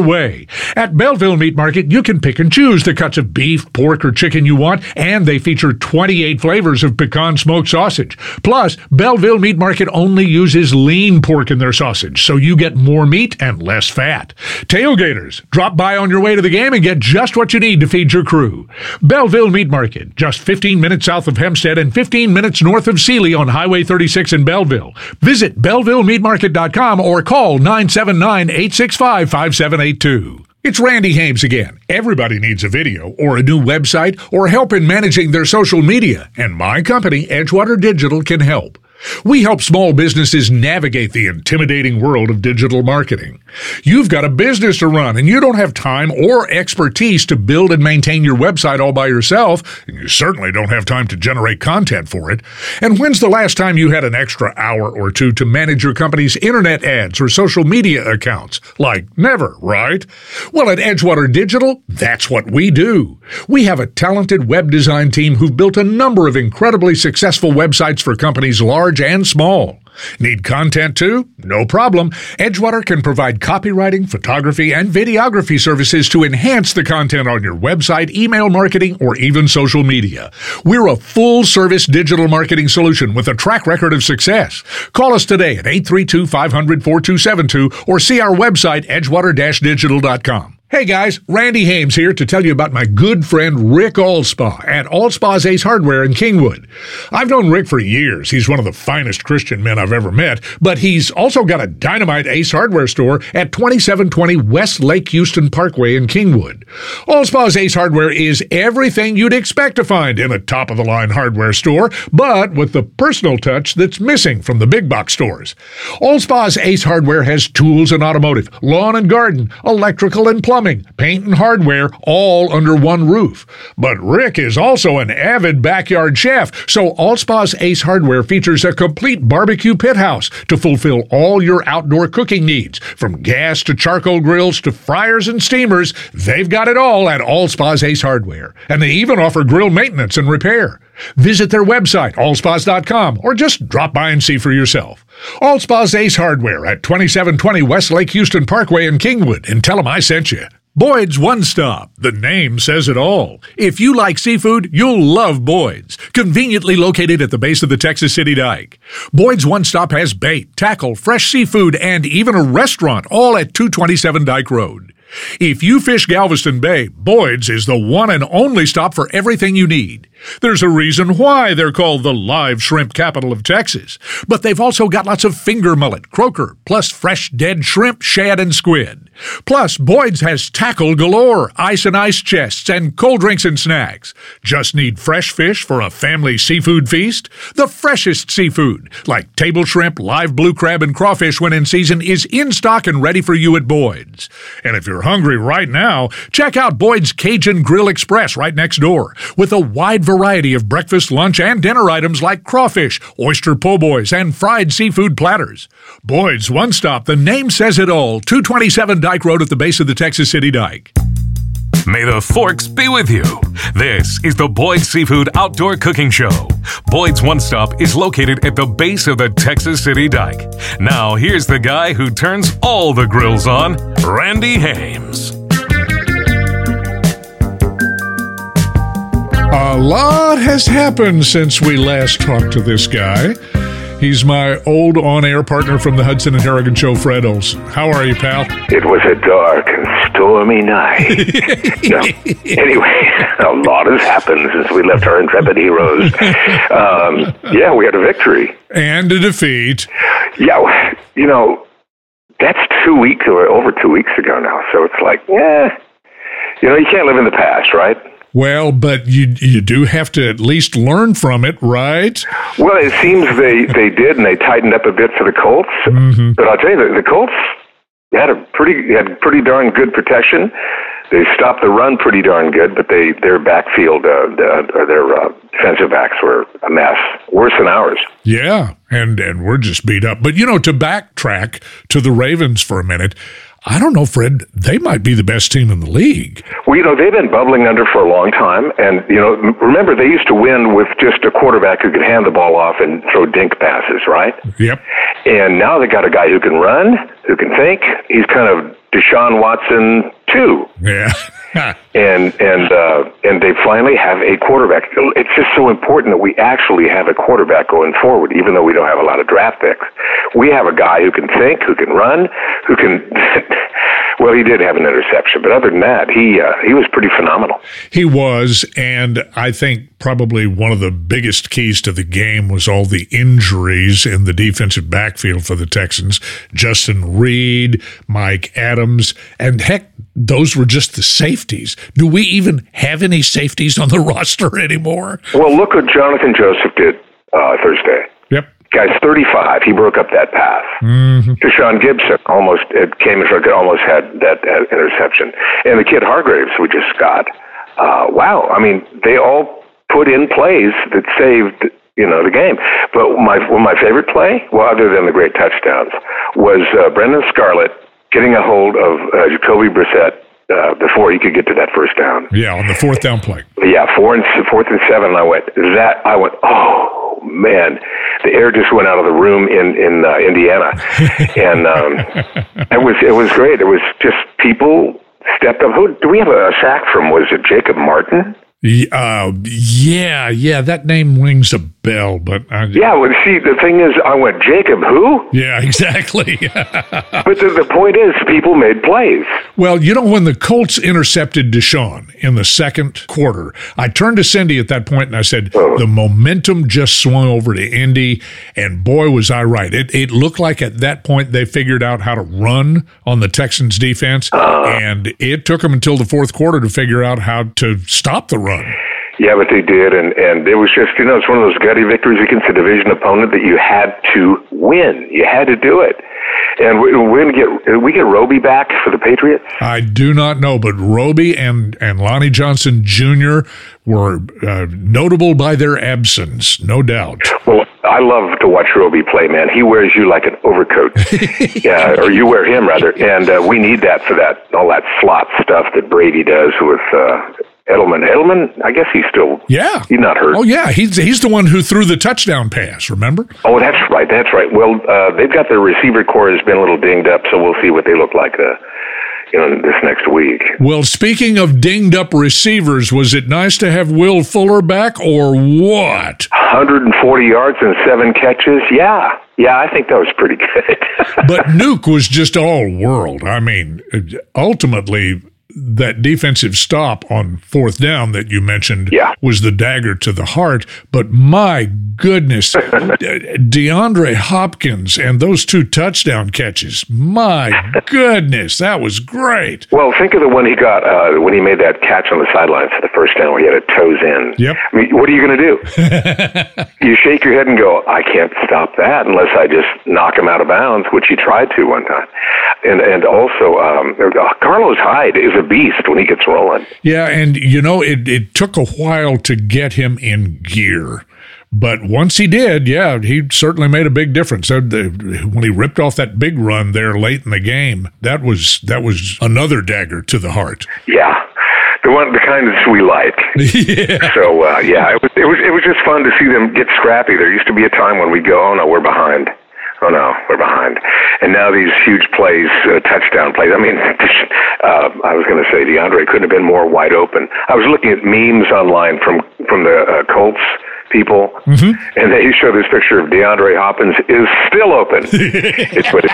quality. At Belleville Meat Market, you can pick and choose the cuts of beef, pork, or chicken you want, and they feature twenty-eight flavors of pecan smoked sausage. Plus, Belleville Meat Market only uses lean pork in their sausage, so you get more meat and less fat. Tailgaters, drop by on your way to the game and get just what you need to feed your crew. Belleville Meat Market, just fifteen minutes south of Hempstead and fifteen minutes north of Sealy on Highway thirty-six in Belleville. Visit belleville meat market dot com or call nine seven nine, eight six five, five seven eight two. It's Randy Hames again. Everybody needs a video or a new website or help in managing their social media, and my company, Edgewater Digital, can help. We help small businesses navigate the intimidating world of digital marketing. You've got a business to run, and you don't have time or expertise to build and maintain your website all by yourself, and you certainly don't have time to generate content for it. And when's the last time you had an extra hour or two to manage your company's internet ads or social media accounts? Like, never, right? Well, at Edgewater Digital, that's what we do. We have a talented web design team who've built a number of incredibly successful websites for companies large and small. Need content too? No problem. Edgewater can provide copywriting, photography, and videography services to enhance the content on your website, email marketing, or even social media. We're a full-service digital marketing solution with a track record of success. Call us today at eight three two, five hundred, four two seven two or see our website, edgewater dash digital dot com. Hey guys, Randy Hames here to tell you about my good friend Rick Allspaw at Allspaw's Ace Hardware in Kingwood. I've known Rick for years. He's one of the finest Christian men I've ever met, but he's also got a dynamite Ace Hardware store at twenty-seven twenty West Lake Houston Parkway in Kingwood. Allspaw's Ace Hardware is everything you'd expect to find in a top-of-the-line hardware store, but with the personal touch that's missing from the big box stores. Allspaw's Ace Hardware has tools and automotive, lawn and garden, electrical and plumbing, Plumbing, paint, and hardware, all under one roof. But Rick is also an avid backyard chef, so Allspaw's Ace Hardware features a complete barbecue pit house to fulfill all your outdoor cooking needs. From gas to charcoal grills to fryers and steamers, they've got it all at Allspaw's Ace Hardware. And they even offer grill maintenance and repair. Visit their website, allspas dot com, or just drop by and see for yourself. Allspaw's Ace Hardware at twenty-seven twenty West Lake Houston Parkway in Kingwood, and tell them I sent you. Boyd's One Stop. The name says it all. If you like seafood, you'll love Boyd's. Conveniently located at the base of the Texas City Dike. Boyd's One Stop has bait, tackle, fresh seafood, and even a restaurant, all at two twenty-seven Dike Road. If you fish Galveston Bay, Boyd's is the one and only stop for everything you need. There's a reason why they're called the live shrimp capital of Texas. But they've also got lots of finger mullet, croaker, plus fresh dead shrimp, shad, and squid. Plus, Boyd's has tackle galore, ice and ice chests, and cold drinks and snacks. Just need fresh fish for a family seafood feast? The freshest seafood, like table shrimp, live blue crab, and crawfish when in season, is in stock and ready for you at Boyd's. And if you're hungry right now, check out Boyd's Cajun Grill Express right next door, with a wide variety of breakfast, lunch, and dinner items like crawfish, oyster po' boys, and fried seafood platters. Boyd's One Stop, the name says it all, two twenty-seven Dike Road at the base of the Texas City Dike. May the forks be with you. This is the Boyd's Seafood Outdoor Cooking Show. Boyd's One Stop is located at the base of the Texas City Dike. Now, here's the guy who turns all the grills on, Randy Hames. A lot has happened since we last talked to this guy. He's my old on-air partner from the Hudson and Harrigan Show, Fred Olson. How are you, pal? It was a dark and stormy night. No, anyway, a lot has happened since we left our intrepid heroes. Um, yeah, we had a victory. And a defeat. Yeah, you know, that's two weeks or over two weeks ago now. So it's like, yeah, you know, you can't live in the past, right? Well, but you you do have to at least learn from it, right? Well, it seems they, they did, and they tightened up a bit for the Colts. Mm-hmm. But I'll tell you, the, the Colts had a pretty had pretty darn good protection. They stopped the run pretty darn good, but they their backfield, uh, the, or their uh, defensive backs were a mess, worse than ours. Yeah, and and we're just beat up. But, you know, to backtrack to the Ravens for a minute, I don't know, Fred, they might be the best team in the league. Well, you know, they've been bubbling under for a long time. And, you know, remember, they used to win with just a quarterback who could hand the ball off and throw dink passes, right? Yep. And now they got a guy who can run, who can think. He's kind of Deshaun Watson too. Yeah. and and uh, and they finally have a quarterback. It's just so important that we actually have a quarterback going forward, even though we don't have a lot of draft picks. We have a guy who can think, who can run, who can. Well, he did have an interception, but other than that, he uh, he was pretty phenomenal. He was, and I think probably one of the biggest keys to the game was all the injuries in the defensive backfield for the Texans. Justin Reed, Mike Adams, and heck, those were just the safeties. Do we even have any safeties on the roster anymore? Well, look what Jonathan Joseph did uh, Thursday. Yep. Guy's thirty-five. He broke up that pass. Mm-hmm. Deshaun Gibson almost it came in front, almost had that uh, interception. And the kid Hargraves we just got. Uh, wow. I mean, they all put in plays that saved, you know, the game. But my well, my favorite play, well, other than the great touchdowns, was uh, Brendan Scarlett getting a hold of uh, Jacoby Brissett uh, before he could get to that first down. Yeah, on the fourth down play. Yeah, four and fourth and seven. And I went that. I went. Oh man, the air just went out of the room in in uh, Indiana, and um, it was it was great. It was just people stepped up. Who do we have a sack from? Was it Jacob Martin? Uh, yeah, yeah, that name rings a bell, but I, yeah. Well, see, the thing is, I went Jacob who? Yeah, exactly. But the, the point is, people made plays. Well, you know, when the Colts intercepted Deshaun in the second quarter, I turned to Cindy at that point and I said, uh, the momentum just swung over to Indy, and boy, was I right. It it looked like at that point they figured out how to run on the Texans defense, uh, and it took them until the fourth quarter to figure out how to stop the run. Yeah, but they did, and, and it was just, you know, it's one of those gutty victories against a division opponent that you had to win. You had to do it. And we, we're going to get, did we get Roby back for the Patriots? I do not know, but Roby and, and Lonnie Johnson Junior were uh, notable by their absence, no doubt. Well, I love to watch Roby play, man. He wears you like an overcoat, yeah, or you wear him, rather. And uh, we need that for that, all that slot stuff that Brady does with uh, Edelman. Edelman, I guess he's still, yeah, he's not hurt. Oh, yeah, he's he's the one who threw the touchdown pass, remember? Oh, that's right, that's right. Well, uh, they've got their receiver core has been a little dinged up, so we'll see what they look like uh, you know, this next week. Well, speaking of dinged up receivers, was it nice to have Will Fuller back or what? one hundred forty yards and seven catches, yeah. Yeah, I think that was pretty good. But Nuke was just all world. I mean, ultimately, that defensive stop on fourth down that you mentioned yeah. was the dagger to the heart. But my goodness, DeAndre Hopkins and those two touchdown catches, my goodness, that was great. Well, think of the one he got uh, when he made that catch on the sidelines for the first down where he had a toes in. Yep. I mean, what are you going to do? You shake your head and go, I can't stop that unless I just knock him out of bounds, which he tried to one time. And and also, um, Carlos Hyde is a beast when he gets rolling. Yeah, and you know, it, it took a while to get him in gear. But once he did, yeah, he certainly made a big difference. When he ripped off that big run there late in the game, that was that was another dagger to the heart. Yeah, the one, the kind that we like. Yeah. So uh, yeah, it was it was it was just fun to see them get scrappy. There used to be a time when we go, oh no, we're behind. Oh, no, we're behind. And now these huge plays, uh, touchdown plays. I mean, uh, I was going to say DeAndre couldn't have been more wide open. I was looking at memes online from, from the uh, Colts people, mm-hmm. and they show this picture of DeAndre Hopkins is still open. It's what it,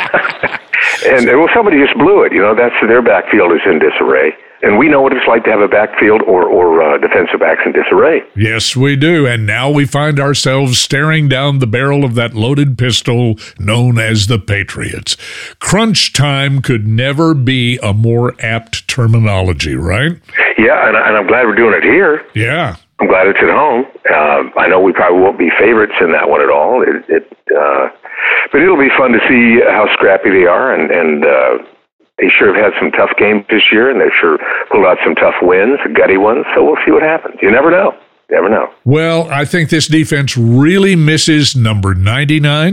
and, well, somebody just blew it. You know, that's their backfield is in disarray. And we know what it's like to have a backfield or, or uh, defensive backs in disarray. Yes, we do. And now we find ourselves staring down the barrel of that loaded pistol known as the Patriots. Crunch time could never be a more apt terminology, right? Yeah, and, and I'm glad we're doing it here. Yeah. I'm glad it's at home. Uh, I know we probably won't be favorites in that one at all. It, it, uh, but it'll be fun to see how scrappy they are, and, and uh, they sure have had some tough games this year, and they've sure pulled out some tough wins, gutty ones, so we'll see what happens. You never know. Never know. Well, I think this defense really misses number ninety-nine,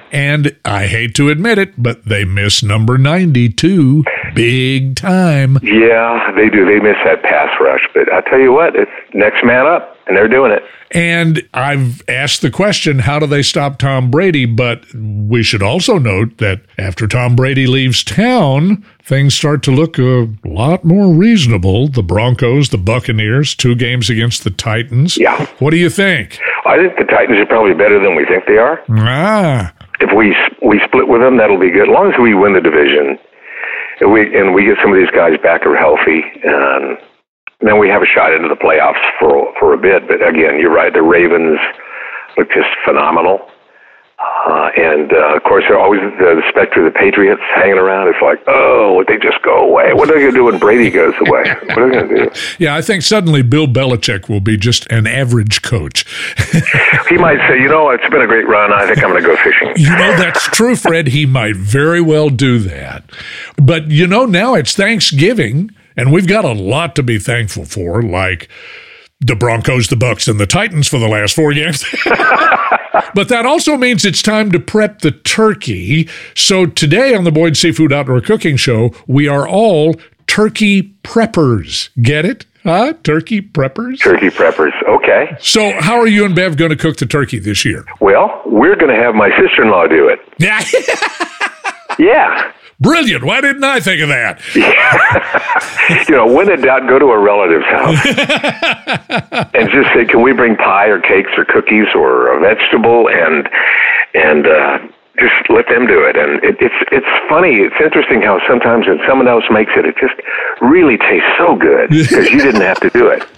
And I hate to admit it, but they miss number ninety-two big time. Yeah, they do. They miss that pass rush. But I tell you what, it's next man up, and they're doing it. And I've asked the question, how do they stop Tom Brady? But we should also note that after Tom Brady leaves town, things start to look a lot more reasonable. The Broncos, the Buccaneers, two games against the Titans. Yeah. What do you think? I think the Titans are probably better than we think they are. Ah. If we we split with them, that'll be good. As long as we win the division, and we and we get some of these guys back are healthy, and then we have a shot into the playoffs for for a bit. But again, you're right. The Ravens look just phenomenal. Uh, and, uh, of course, they're always the, the specter of the Patriots hanging around. It's like, oh, would they just go away? What are they going to do when Brady goes away? What are they going to do? Yeah, I think suddenly Bill Belichick will be just an average coach. He might say, you know, it's been a great run. I think I'm going to go fishing. You know, that's true, Fred. He might very well do that. But, you know, now it's Thanksgiving, and we've got a lot to be thankful for, like the Broncos, the Bucs, and the Titans for the last four games. But that also means it's time to prep the turkey. So today on the Boyd Seafood Outdoor Cooking Show, we are all turkey preppers. Get it? Huh? Turkey preppers? Turkey preppers. Okay. So how are you and Bev going to cook the turkey this year? Well, we're going to have my sister-in-law do it. Yeah. Yeah. Brilliant. Why didn't I think of that? You know, when in doubt, go to a relative's house and just say, can we bring pie or cakes or cookies or a vegetable, and and uh, just let them do it. And it, it's it's funny. It's interesting how sometimes when someone else makes it, it just really tastes so good because you didn't have to do it.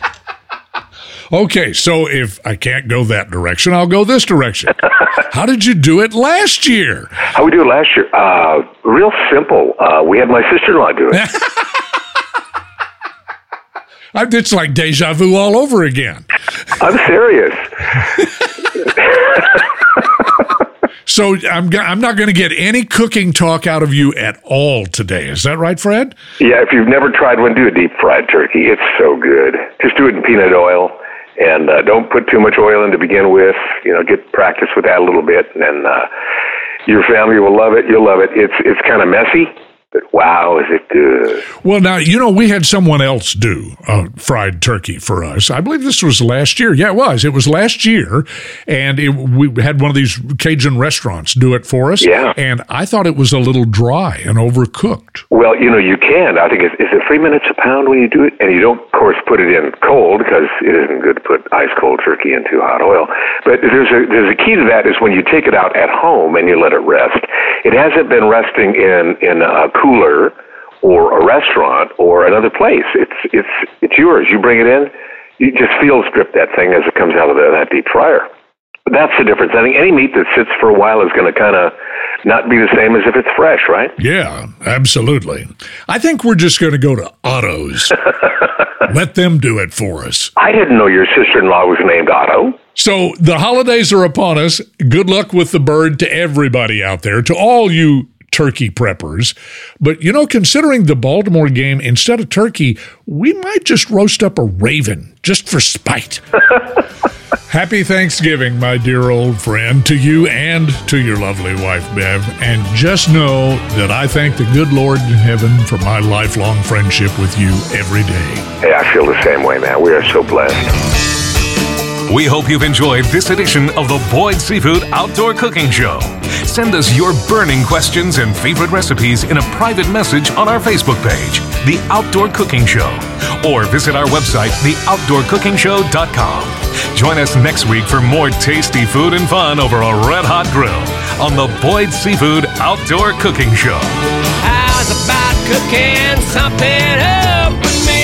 Okay, so if I can't go that direction, I'll go this direction. How did you do it last year? How we do it last year? Uh, real simple. Uh, we had my sister-in-law do it. It's like deja vu all over again. I'm serious. So I'm go- I'm not going to get any cooking talk out of you at all today. Is that right, Fred? Yeah, if you've never tried one, do a deep-fried turkey. It's so good. Just do it in peanut oil. And uh, don't put too much oil in to begin with. You know, get practice with that a little bit, and then uh, your family will love it. You'll love it. It's it's kind of messy, but wow, is it good. Well, now, you know, we had someone else do a fried turkey for us. I believe this was last year. Yeah, it was. It was last year, and it, we had one of these Cajun restaurants do it for us. Yeah. And I thought it was a little dry and overcooked. Well, you know, you can. I think, it's, is it three minutes a pound when you do it? And you don't, of course, put it in cold because it isn't good to put ice-cold turkey into hot oil. But there's a, there's a key to that is when you take it out at home and you let it rest, it hasn't been resting in, in a cooler or a restaurant or another place. It's it's it's yours. You bring it in, you just field strip that thing as it comes out of the, that deep fryer. But that's the difference. I think any meat that sits for a while is going to kind of not be the same as if it's fresh, right? Yeah, absolutely. I think we're just going to go to Otto's. Let them do it for us. I didn't know your sister-in-law was named Otto. So the holidays are upon us. Good luck with the bird to everybody out there, to all you turkey preppers. But, you know, considering the Baltimore game, instead of turkey, we might just roast up a raven just for spite. Happy Thanksgiving, my dear old friend, to you and to your lovely wife, Bev. And just know that I thank the good Lord in heaven for my lifelong friendship with you every day. Hey, I feel the same way, man. We are so blessed. We hope you've enjoyed this edition of the Boyd Seafood Outdoor Cooking Show. Send us your burning questions and favorite recipes in a private message on our Facebook page, The Outdoor Cooking Show, or visit our website, the outdoor cooking show dot com. Join us next week for more tasty food and fun over a red-hot grill on the Boyd Seafood Outdoor Cooking Show. How's about cooking something up with me?